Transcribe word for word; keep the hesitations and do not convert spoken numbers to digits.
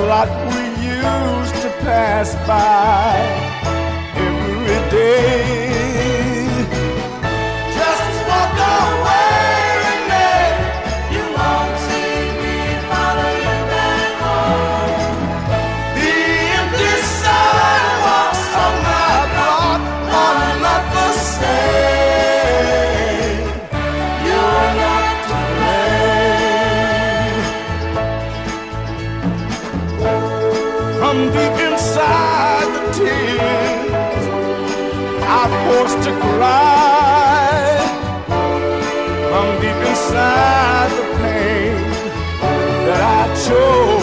lot we used to pass by every day. Just walk away, Renee. You won't see me follow you back home. The empty sidewalks on my block are not the same. You're not to blame. From deep inside the tears I'm forced to cry, from deep inside the pain that I chose